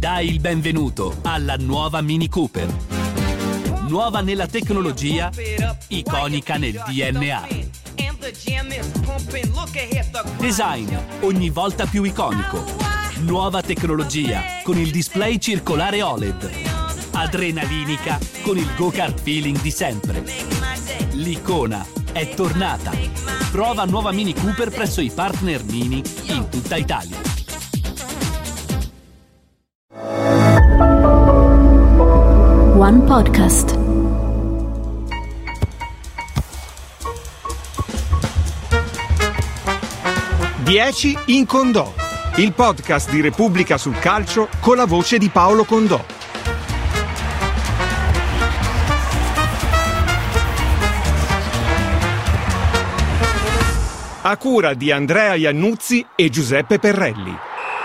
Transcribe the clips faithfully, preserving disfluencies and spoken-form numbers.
Dai il benvenuto alla nuova Mini Cooper. Nuova nella tecnologia, iconica nel D N A. Design ogni volta più iconico. Nuova tecnologia con il display circolare O L E D. Adrenalinica con il go-kart feeling di sempre. L'icona è tornata. Prova nuova Mini Cooper presso i partner Mini in tutta Italia. One Podcast. dieci in Condò, il podcast di Repubblica sul calcio con la voce di Paolo Condò. A cura di Andrea Iannuzzi e Giuseppe Perrelli.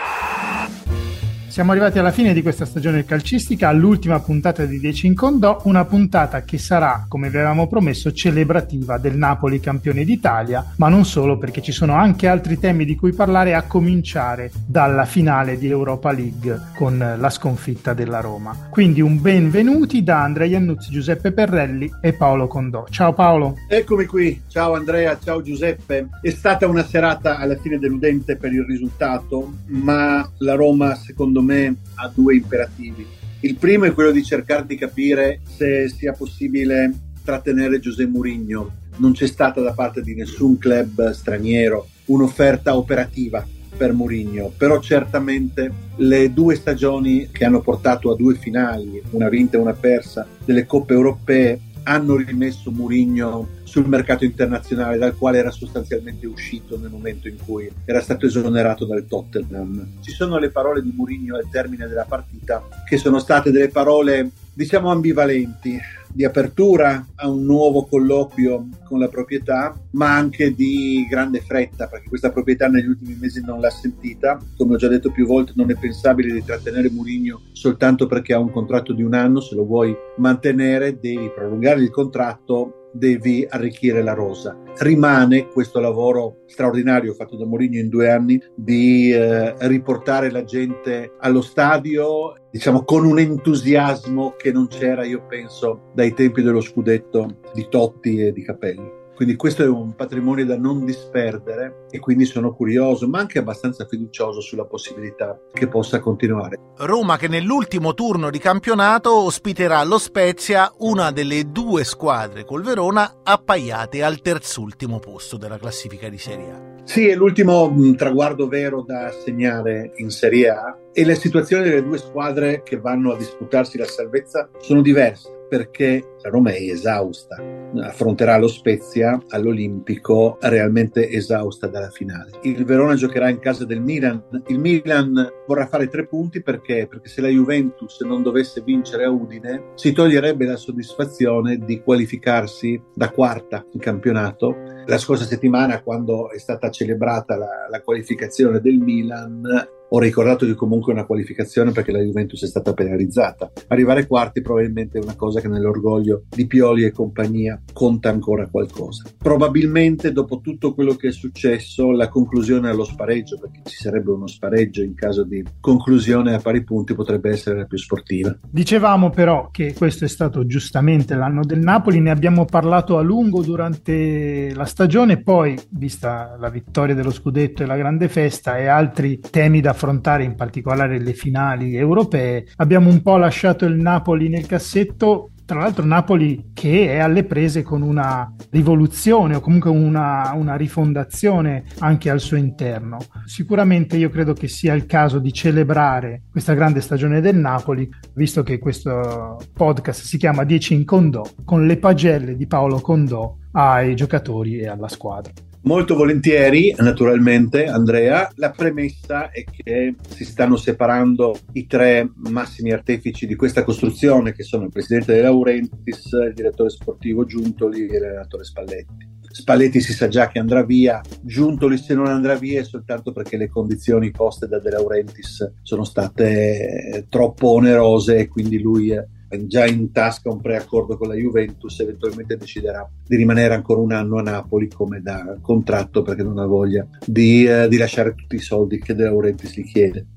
Siamo arrivati alla fine di questa stagione calcistica, all'ultima puntata di dieci in Condò, una puntata che sarà, come vi avevamo promesso, celebrativa del Napoli campione d'Italia, ma non solo, perché ci sono anche altri temi di cui parlare, a cominciare dalla finale di Europa League con la sconfitta della Roma. Quindi un benvenuti da Andrea Iannuzzi, Giuseppe Perrelli e Paolo Condò. Ciao Paolo. Eccomi qui, ciao Andrea, ciao Giuseppe. È stata una serata alla fine deludente per il risultato, ma la Roma secondo me ha due imperativi. Il primo è quello di cercare di capire se sia possibile trattenere José Mourinho. Non c'è stata da parte di nessun club straniero un'offerta operativa per Mourinho, però certamente le due stagioni che hanno portato a due finali, una vinta e una persa, delle coppe europee, hanno rimesso Mourinho sul mercato internazionale, dal quale era sostanzialmente uscito nel momento in cui era stato esonerato dal Tottenham. Ci sono le parole di Mourinho al termine della partita che sono state delle parole, diciamo, ambivalenti, di apertura a un nuovo colloquio con la proprietà, ma anche di grande fretta, perché questa proprietà negli ultimi mesi non l'ha sentita. Come ho già detto più volte, non è pensabile di trattenere Mourinho soltanto perché ha un contratto di un anno. Se lo vuoi mantenere devi prolungare il contratto, devi arricchire la rosa. Rimane questo lavoro straordinario fatto da Mourinho in due anni di eh, riportare la gente allo stadio, diciamo con un entusiasmo che non c'era, io penso, dai tempi dello scudetto di Totti e di Capello. Quindi questo è un patrimonio da non disperdere e quindi sono curioso, ma anche abbastanza fiducioso sulla possibilità che possa continuare. Roma che nell'ultimo turno di campionato ospiterà lo Spezia, una delle due squadre col Verona appaiate al terzultimo posto della classifica di Serie A. Sì, è l'ultimo mh, traguardo vero da segnare in Serie A e le situazioni delle due squadre che vanno a disputarsi la salvezza sono diverse, perché la Roma è esausta, affronterà lo Spezia all'Olimpico realmente esausta dalla finale. Il Verona giocherà in casa del Milan. Il Milan vorrà fare tre punti perché, perché se la Juventus non dovesse vincere a Udine si toglierebbe la soddisfazione di qualificarsi da quarta in campionato. La scorsa settimana, quando è stata celebrata la, la qualificazione del Milan, ho ricordato che comunque è una qualificazione perché la Juventus è stata penalizzata. Arrivare quarti probabilmente è una cosa che nell'orgoglio di Pioli e compagnia conta ancora qualcosa. Probabilmente dopo tutto quello che è successo la conclusione allo spareggio, perché ci sarebbe uno spareggio in caso di conclusione a pari punti, potrebbe essere la più sportiva. Dicevamo però che questo è stato giustamente l'anno del Napoli, ne abbiamo parlato a lungo durante la stagione, poi vista la vittoria dello scudetto e la grande festa e altri temi da affrontare, in particolare le finali europee, abbiamo un po' lasciato il Napoli nel cassetto. Tra l'altro Napoli che è alle prese con una rivoluzione o comunque una, una rifondazione anche al suo interno. Sicuramente io credo che sia il caso di celebrare questa grande stagione del Napoli, visto che questo podcast si chiama dieci in Condò, con le pagelle di Paolo Condò ai giocatori e alla squadra. Molto volentieri, naturalmente, Andrea. La premessa è che si stanno separando i tre massimi artefici di questa costruzione, che sono il presidente De Laurentiis, il direttore sportivo Giuntoli e l'allenatore Spalletti. Spalletti si sa già che andrà via, Giuntoli se non andrà via è soltanto perché le condizioni poste da De Laurentiis sono state troppo onerose e quindi lui è già in tasca un preaccordo con la Juventus, eventualmente deciderà di rimanere ancora un anno a Napoli come da contratto perché non ha voglia di, eh, di lasciare tutti i soldi che De Laurentiis gli chiede.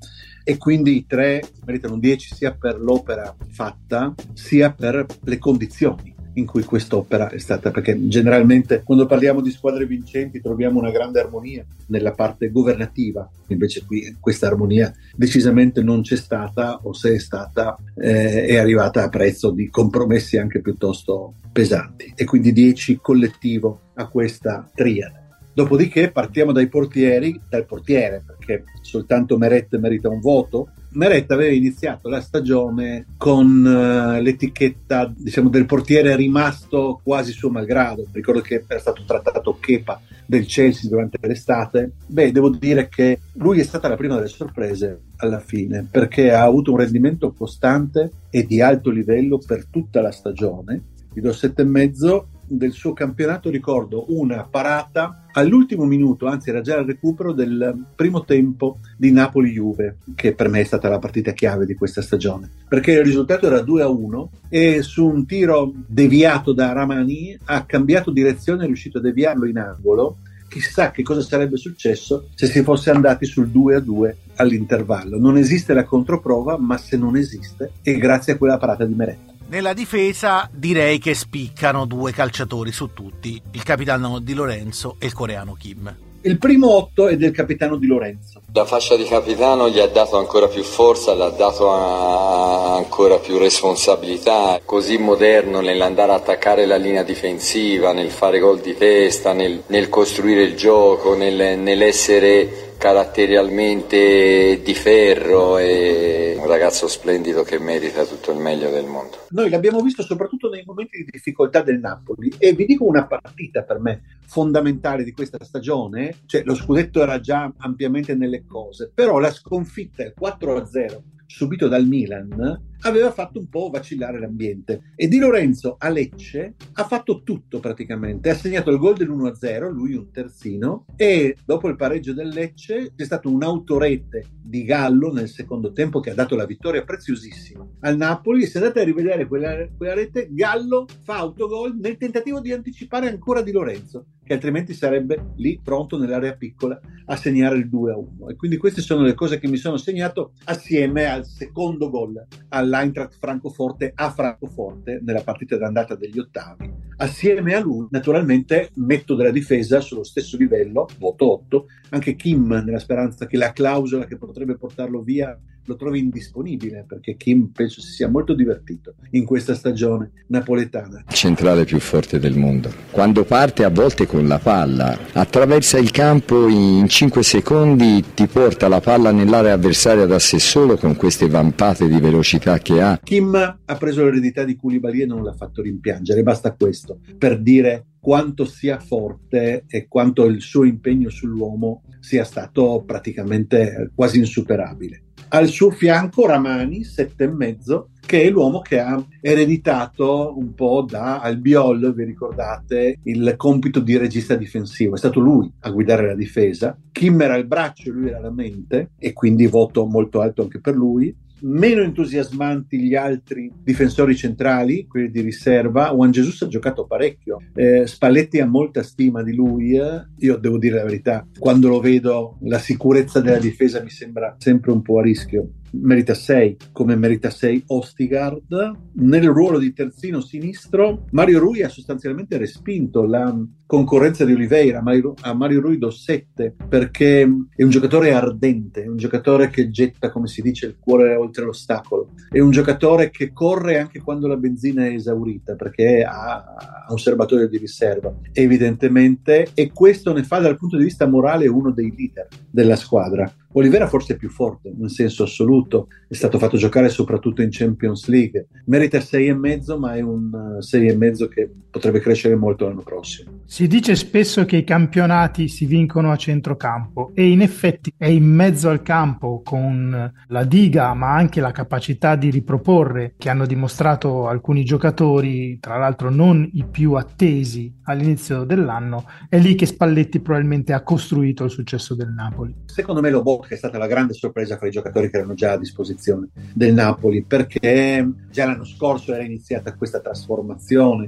e quindi i tre meritano un dieci sia per l'opera fatta sia per le condizioni in cui quest'opera è stata, perché generalmente quando parliamo di squadre vincenti troviamo una grande armonia nella parte governativa, invece qui questa armonia decisamente non c'è stata, o se è stata eh, è arrivata a prezzo di compromessi anche piuttosto pesanti, e quindi dieci collettivo a questa triade. Dopodiché partiamo dai portieri, dal portiere, perché soltanto Meret merita un voto. Meret aveva iniziato la stagione con uh, l'etichetta, diciamo, del portiere rimasto quasi suo malgrado. Ricordo che era stato trattato Kepa del Chelsea durante l'estate. Beh, devo dire che lui è stata la prima delle sorprese alla fine, perché ha avuto un rendimento costante e di alto livello per tutta la stagione. Gli do sette e mezzo. Del suo campionato ricordo una parata all'ultimo minuto, anzi era già il recupero del primo tempo di Napoli-Juve, che per me è stata la partita chiave di questa stagione, perché il risultato era due a uno e su un tiro deviato da Ramani ha cambiato direzione, è riuscito a deviarlo in angolo. Chissà che cosa sarebbe successo se si fosse andati sul due a due all'intervallo. Non esiste la controprova, ma se non esiste è grazie a quella parata di Meret. Nella difesa direi che spiccano due calciatori su tutti, il capitano Di Lorenzo e il coreano Kim. Il primo otto è del capitano Di Lorenzo. La fascia di capitano gli ha dato ancora più forza, gli ha dato ancora più responsabilità, così moderno nell'andare a attaccare la linea difensiva, nel fare gol di testa, nel, nel costruire il gioco, nel, nell'essere caratterialmente di ferro, e un ragazzo splendido che merita tutto il meglio del mondo. Noi l'abbiamo visto soprattutto nei momenti di difficoltà del Napoli, e vi dico una partita per me fondamentale di questa stagione, cioè lo scudetto era già ampiamente nelle cose, però la sconfitta, il quattro a zero subito dal Milan, aveva fatto un po' vacillare l'ambiente, e Di Lorenzo a Lecce ha fatto tutto praticamente, ha segnato il gol dell'uno a zero, lui un terzino, e dopo il pareggio del Lecce c'è stato un'autorete di Gallo nel secondo tempo che ha dato la vittoria preziosissima al Napoli, e se andate a rivedere quella, quella rete, Gallo fa autogol nel tentativo di anticipare ancora Di Lorenzo, che altrimenti sarebbe lì pronto nell'area piccola a segnare il due a uno, e quindi queste sono le cose che mi sono segnato assieme al secondo gol all'Eintracht Francoforte a Francoforte nella partita d'andata degli ottavi. Assieme a lui naturalmente metto della difesa sullo stesso livello, voto otto, anche Kim, nella speranza che la clausola che potrebbe portarlo via lo trovi indisponibile, perché Kim penso si sia molto divertito in questa stagione napoletana. Centrale più forte del mondo, quando parte a volte con la palla attraversa il campo in cinque secondi, ti porta la palla nell'area avversaria da sé solo con queste vampate di velocità che ha. Kim ha preso l'eredità di Koulibaly e non l'ha fatto rimpiangere, basta questo per dire quanto sia forte e quanto il suo impegno sull'uomo sia stato praticamente quasi insuperabile. Al suo fianco Ramani, sette e mezzo, che è l'uomo che ha ereditato un po' da Albiol, vi ricordate, il compito di regista difensivo. È stato lui a guidare la difesa. Kim era il braccio e lui era la mente, e quindi voto molto alto anche per lui. Meno entusiasmanti gli altri difensori centrali, quelli di riserva. Juan Jesus ha giocato parecchio, eh, Spalletti ha molta stima di lui, eh. Io devo dire la verità, quando lo vedo la sicurezza della difesa mi sembra sempre un po' a rischio. Merita sei, come merita sei Ostigard. Nel ruolo di terzino sinistro Mario Rui ha sostanzialmente respinto la concorrenza di Oliveira. A Mario Rui do sette, perché è un giocatore ardente, è un giocatore che getta, come si dice, il cuore oltre l'ostacolo, è un giocatore che corre anche quando la benzina è esaurita, perché ha, ha un serbatoio di riserva evidentemente, e questo ne fa dal punto di vista morale uno dei leader della squadra. Oliveira forse è più forte in senso assoluto, è stato fatto giocare soprattutto in Champions League, merita sei e mezzo, ma è un sei e mezzo che potrebbe crescere molto l'anno prossimo. Si dice spesso che i campionati si vincono a centrocampo, e in effetti è in mezzo al campo, con la diga ma anche la capacità di riproporre che hanno dimostrato alcuni giocatori, tra l'altro non i più attesi all'inizio dell'anno, è lì che Spalletti probabilmente ha costruito il successo del Napoli. Secondo me Lobotka è stata la grande sorpresa fra i giocatori che erano già a disposizione del Napoli, perché già l'anno scorso era iniziata questa trasformazione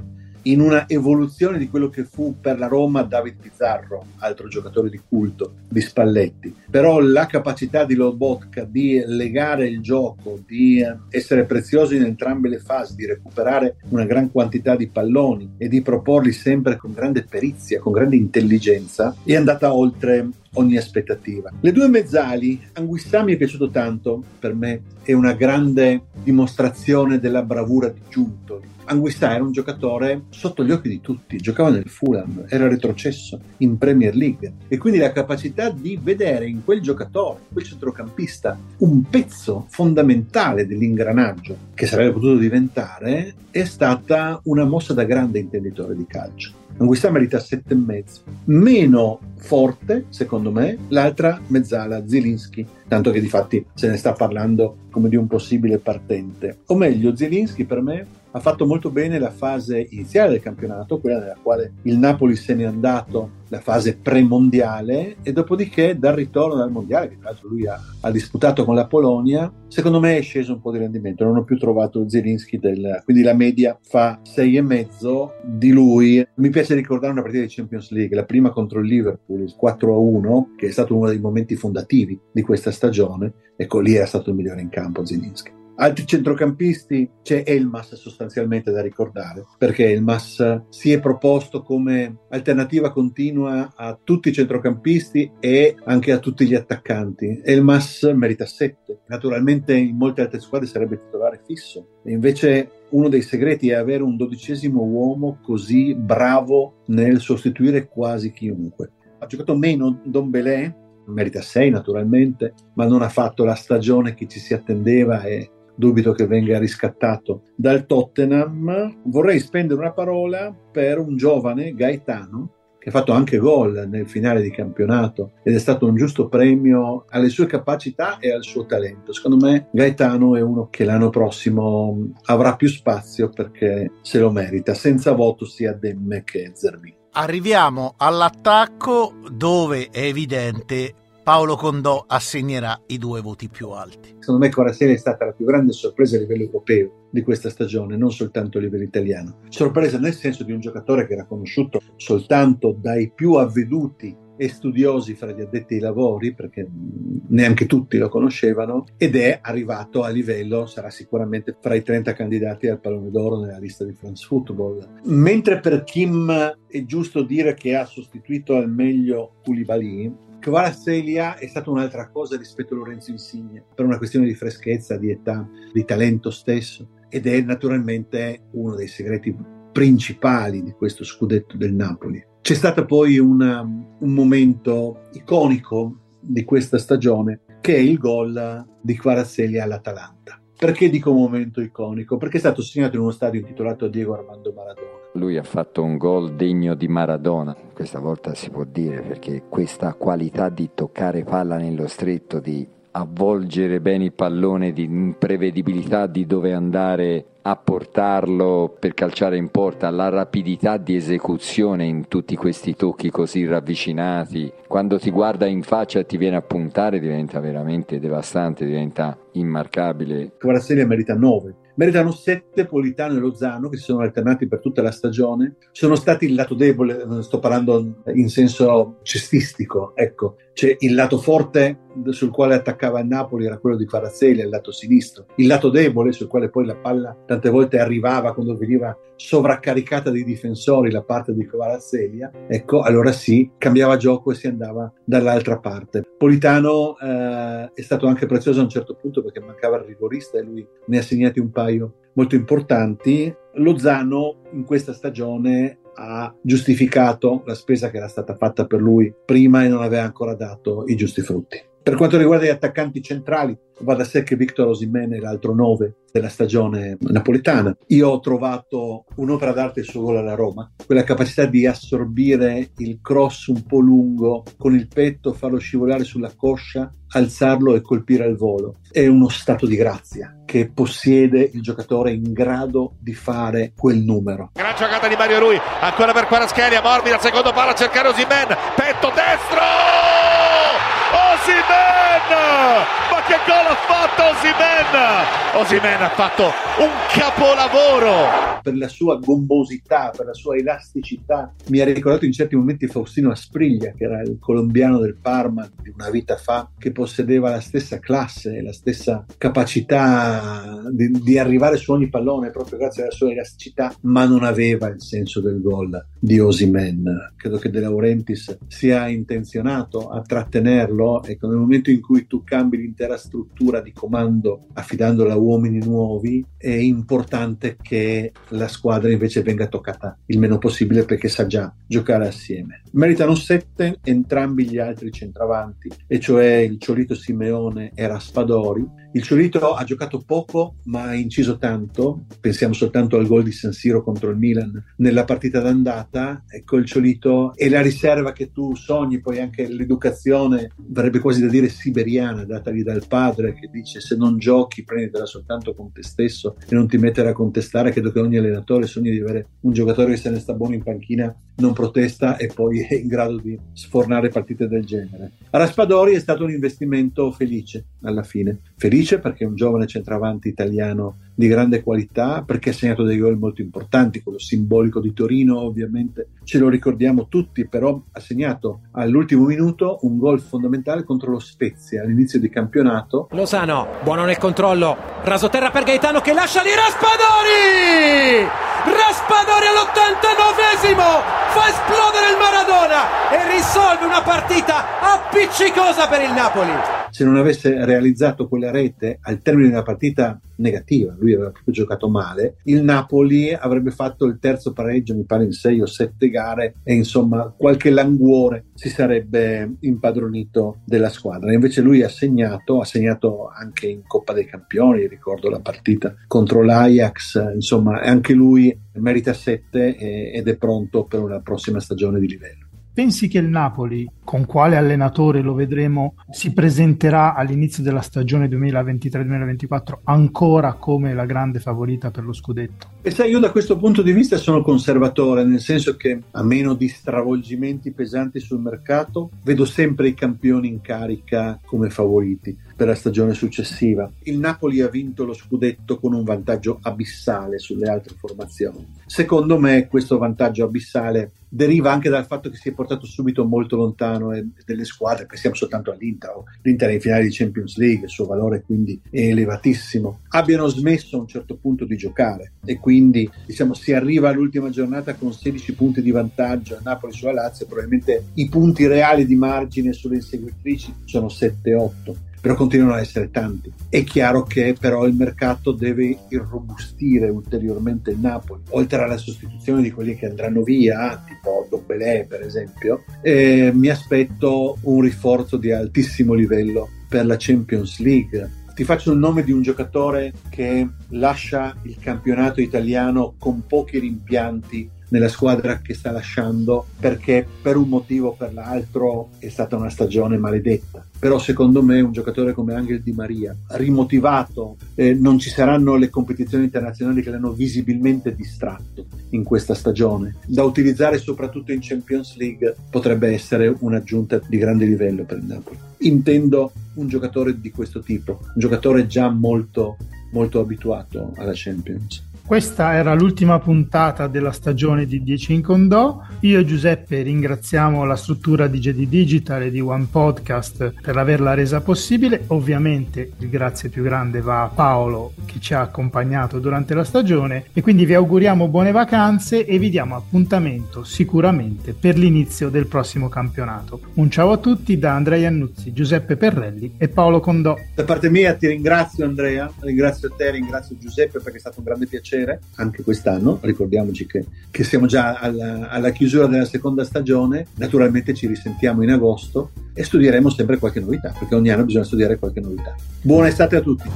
in una evoluzione di quello che fu per la Roma David Pizarro, altro giocatore di culto di Spalletti. Però la capacità di Lobotka di legare il gioco, di essere prezioso in entrambe le fasi, di recuperare una gran quantità di palloni e di proporli sempre con grande perizia, con grande intelligenza, è andata oltre ogni aspettativa. Le due mezzali, Anguissa mi è piaciuto tanto, per me è una grande dimostrazione della bravura di Giuntoli. Anguissa era un giocatore sotto gli occhi di tutti, giocava nel Fulham, era retrocesso in Premier League e quindi la capacità di vedere in quel giocatore, quel centrocampista, un pezzo fondamentale dell'ingranaggio che sarebbe potuto diventare, è stata una mossa da grande intenditore di calcio. Anguissa merita sette e mezzo, meno forte secondo me l'altra mezzala Zielinski, tanto che difatti se ne sta parlando come di un possibile partente, o meglio Zielinski per me ha fatto molto bene la fase iniziale del campionato, quella nella quale il Napoli se n'è andato, la fase premondiale, e dopodiché dal ritorno dal mondiale, che tra l'altro lui ha, ha disputato con la Polonia, secondo me è sceso un po' di rendimento, non ho più trovato Zielinski, del, quindi la media fa sei e mezzo di lui. Mi piace ricordare una partita di Champions League, la prima contro il Liverpool, il quattro a uno, che è stato uno dei momenti fondativi di questa stagione, ecco lì era stato il migliore in campo Zielinski. Altri centrocampisti, c'è Elmas sostanzialmente da ricordare, perché Elmas si è proposto come alternativa continua a tutti i centrocampisti e anche a tutti gli attaccanti. Elmas merita sette, naturalmente in molte altre squadre sarebbe titolare fisso, e invece uno dei segreti è avere un dodicesimo uomo così bravo nel sostituire quasi chiunque. Ha giocato meno Dombele, merita sei naturalmente, ma non ha fatto la stagione che ci si attendeva e dubito che venga riscattato dal Tottenham. Vorrei spendere una parola per un giovane Gaetano che ha fatto anche gol nel finale di campionato ed è stato un giusto premio alle sue capacità e al suo talento. Secondo me Gaetano è uno che l'anno prossimo avrà più spazio perché se lo merita, senza voto sia Demme che Zerbi. Arriviamo all'attacco dove è evidente Paolo Condò assegnerà i due voti più alti. Secondo me Kvaratskhelia è stata la più grande sorpresa a livello europeo di questa stagione, non soltanto a livello italiano. Sorpresa nel senso di un giocatore che era conosciuto soltanto dai più avveduti e studiosi fra gli addetti ai lavori, perché neanche tutti lo conoscevano, ed è arrivato a livello, sarà sicuramente fra i trenta candidati al Pallone d'Oro nella lista di France Football. Mentre per Kim è giusto dire che ha sostituito al meglio Koulibaly, Kvaratskhelia è stata un'altra cosa rispetto a Lorenzo Insigne, per una questione di freschezza, di età, di talento stesso, ed è naturalmente uno dei segreti principali di questo scudetto del Napoli. C'è stato poi una, un momento iconico di questa stagione che è il gol di Kvaratskhelia all'Atalanta. Perché dico momento iconico? Perché è stato segnato in uno stadio intitolato a Diego Armando Maradona. Lui ha fatto un gol degno di Maradona, questa volta si può dire, perché questa qualità di toccare palla nello stretto, di avvolgere bene il pallone, di imprevedibilità di dove andare a portarlo per calciare in porta, la rapidità di esecuzione in tutti questi tocchi così ravvicinati, quando ti guarda in faccia e ti viene a puntare diventa veramente devastante, diventa immarcabile. Kvaratskhelia merita nove. Meritano sette Politano e Lozano, che si sono alternati per tutta la stagione. Sono stati il lato debole, sto parlando in senso cestistico, ecco. C'è il lato forte sul quale attaccava il Napoli, era quello di Kvaratskhelia, il lato sinistro. Il lato debole, sul quale poi la palla tante volte arrivava quando veniva sovraccaricata dai difensori, la parte di Kvaratskhelia, ecco, allora sì, cambiava gioco e si andava dall'altra parte. Politano eh, è stato anche prezioso a un certo punto perché mancava il rigorista e lui ne ha segnati un paio molto importanti. Lozano in questa stagione ha giustificato la spesa che era stata fatta per lui prima e non aveva ancora dato i giusti frutti. Per quanto riguarda gli attaccanti centrali, va da sé che Victor Osimhen è l'altro nove della stagione napolitana. Io ho trovato un'opera d'arte il suo gol alla Roma, quella capacità di assorbire il cross un po' lungo con il petto, farlo scivolare sulla coscia, alzarlo e colpire al volo. È uno stato di grazia che possiede il giocatore in grado di fare quel numero. Gran giocata di Mario Rui, ancora per Kvaratskhelia, morbida al secondo palo a cercare Osimhen, petto destro! Osimhen! Ma che gol ha fatto Osimhen! Osimhen ha fatto un capolavoro! Per la sua gombosità, per la sua elasticità, mi ha ricordato in certi momenti Faustino Aspriglia, che era il colombiano del Parma di una vita fa, che possedeva la stessa classe, la stessa capacità di, di arrivare su ogni pallone proprio grazie alla sua elasticità, ma non aveva il senso del gol di Osimhen. Credo che De Laurentiis sia intenzionato a trattenerlo, e nel momento in cui tu cambi l'intera struttura di comando affidandola a uomini nuovi, è importante che la squadra invece venga toccata il meno possibile, perché sa già giocare assieme. Meritano sette entrambi gli altri centravanti, e cioè il Ciolito Simeone e Raspadori. Il Ciolito ha giocato poco ma ha inciso tanto, pensiamo soltanto al gol di San Siro contro il Milan nella partita d'andata. Ecco, il Ciolito è la riserva che tu sogni, poi anche l'educazione, verrebbe quasi da dire siberiana, datagli dal padre, che dice: se non giochi prenditela soltanto con te stesso e non ti mettere a contestare. Credo che ogni allenatore sogni di avere un giocatore che se ne sta buono in panchina, non protesta e poi è in grado di sfornare partite del genere. Raspadori è stato un investimento felice alla fine, felice perché è un giovane centravanti italiano di grande qualità, perché ha segnato dei gol molto importanti, quello simbolico di Torino ovviamente ce lo ricordiamo tutti, però ha segnato all'ultimo minuto un gol fondamentale contro lo Spezia all'inizio di campionato. Lozano, buono nel controllo, rasoterra per Gaetano che lascia lì Raspadori! Raspadori all'ottantanovesimo fa esplodere il Maradona e risolve una partita appiccicosa per il Napoli. Se non avesse realizzato quella rete al termine di una partita negativa, lui aveva proprio giocato male, il Napoli avrebbe fatto il terzo pareggio, mi pare in sei o sette gare, e insomma qualche languore si sarebbe impadronito della squadra. Invece lui ha segnato, ha segnato anche in Coppa dei Campioni, ricordo la partita contro l'Ajax, insomma anche lui merita sette ed è pronto per una prossima stagione di livello. Pensi che il Napoli, con quale allenatore lo vedremo, si presenterà all'inizio della stagione duemilaventitré duemilaventiquattro ancora come la grande favorita per lo scudetto? E sai, io da questo punto di vista sono conservatore, nel senso che a meno di stravolgimenti pesanti sul mercato, vedo sempre i campioni in carica come favoriti per la stagione successiva. Il Napoli ha vinto lo scudetto con un vantaggio abissale sulle altre formazioni. Secondo me questo vantaggio abissale deriva anche dal fatto che si è portato subito molto lontano delle squadre, pensiamo soltanto all'Inter. L'Inter è in finale di Champions League, il suo valore quindi è elevatissimo. Abbiano smesso a un certo punto di giocare e quindi diciamo si arriva all'ultima giornata con sedici punti di vantaggio a Napoli sulla Lazio, probabilmente i punti reali di margine sulle inseguitrici sono sette otto. Però continuano a essere tanti. È chiaro che però il mercato deve irrobustire ulteriormente il Napoli, oltre alla sostituzione di quelli che andranno via, tipo Dombelé per esempio. E mi aspetto un rinforzo di altissimo livello per la Champions League. Ti faccio il nome di un giocatore che lascia il campionato italiano con pochi rimpianti nella squadra che sta lasciando, perché per un motivo o per l'altro è stata una stagione maledetta. Però secondo me un giocatore come Angel Di Maria, rimotivato, eh, non ci saranno le competizioni internazionali che l'hanno visibilmente distratto in questa stagione, da utilizzare soprattutto in Champions League, potrebbe essere un'aggiunta di grande livello per il Napoli. Intendo un giocatore di questo tipo, un giocatore già molto, molto abituato alla Champions. Questa era l'ultima puntata della stagione di dieci in Condò. Io e Giuseppe ringraziamo la struttura di J D Digital e di One Podcast per averla resa possibile. Ovviamente il grazie più grande va a Paolo che ci ha accompagnato durante la stagione, e quindi vi auguriamo buone vacanze e vi diamo appuntamento sicuramente per l'inizio del prossimo campionato. Un ciao a tutti da Andrea Iannuzzi, Giuseppe Perrelli e Paolo Condò. Da parte mia ti ringrazio Andrea, ringrazio te, ringrazio Giuseppe perché è stato un grande piacere anche quest'anno. Ricordiamoci che, che siamo già alla, alla chiusura della seconda stagione. Naturalmente ci risentiamo in agosto e studieremo sempre qualche novità, perché ogni anno bisogna studiare qualche novità. Buona estate a tutti.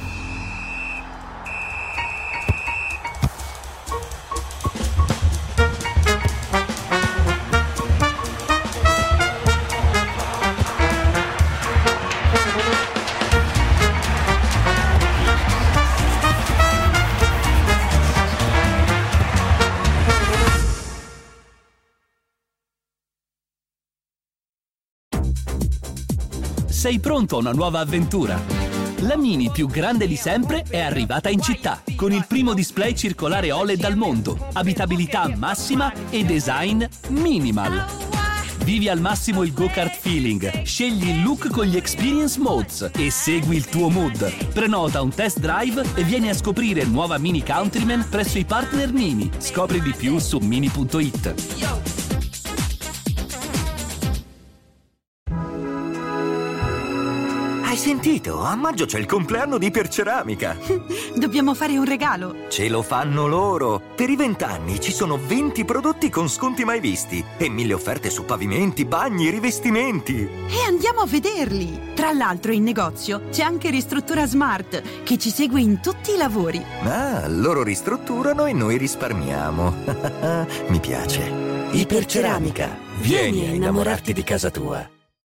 Sei pronto a una nuova avventura? La Mini più grande di sempre è arrivata in città, con il primo display circolare O L E D al mondo, abitabilità massima e design minimal. Vivi al massimo il go-kart feeling, scegli il look con gli experience modes e segui il tuo mood. Prenota un test drive e vieni a scoprire nuova Mini Countryman presso i partner Mini. Scopri di più su mini punto it. Hai sentito? A maggio c'è il compleanno di Iperceramica. Dobbiamo fare un regalo. Ce lo fanno loro. Per i vent'anni ci sono venti prodotti con sconti mai visti e mille offerte su pavimenti, bagni, rivestimenti. E andiamo a vederli. Tra l'altro in negozio c'è anche Ristruttura Smart che ci segue in tutti i lavori. Ah, loro ristrutturano e noi risparmiamo. Mi piace. Iperceramica. Vieni a innamorarti di casa tua.